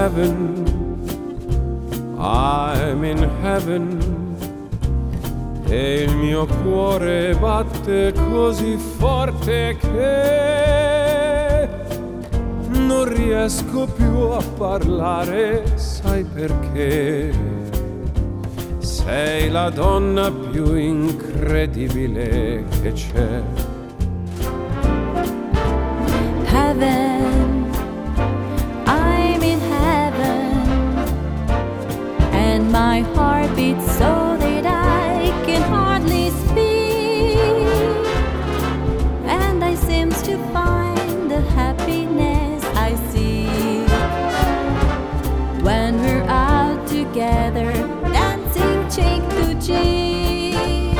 heaven, I'm in heaven. E il mio cuore batte così forte che non riesco più a parlare, sai perché? Sei la donna più incredibile che c'è. Heaven, I'm in heaven, and my heart beats so that I can hardly speak, and I seem to find the happiness I see when we're out together, dancing cheek to cheek.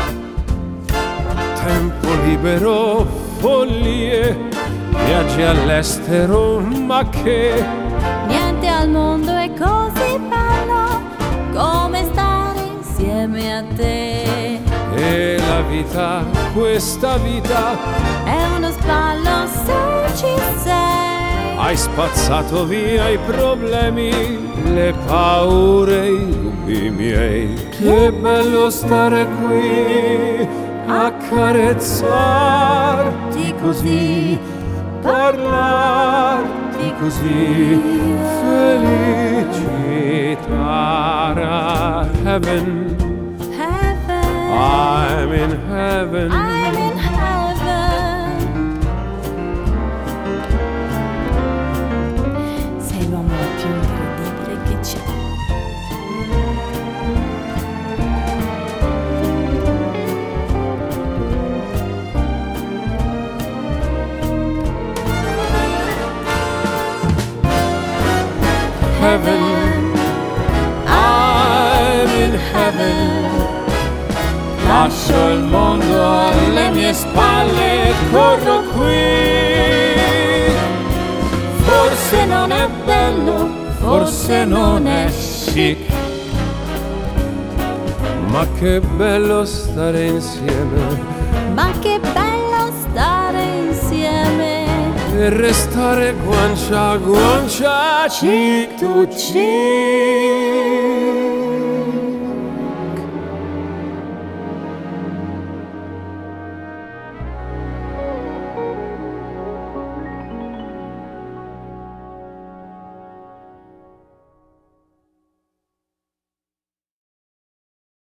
Tempo libero, follie, viaggi all'estero, ma che Niente al mondo è così bello come stare insieme a te. e la vita, questa vita, È uno sballo se ci sei. hai spazzato via i problemi, le paure, i dubbi miei. Che bello stare qui, accarezzarti così, parlarti così, felicità. Heaven, Heaven, I'm in heaven. I'm in heaven. Sei l'uomo più incredibile che c'è. Heaven, I'm in heaven. Lascio il mondo alle mie spalle e corro qui. Forse non è bello, forse non è chic, ma che bello stare insieme Ma che bello stare insieme. e restare guancia a guancia, cheek to cheek.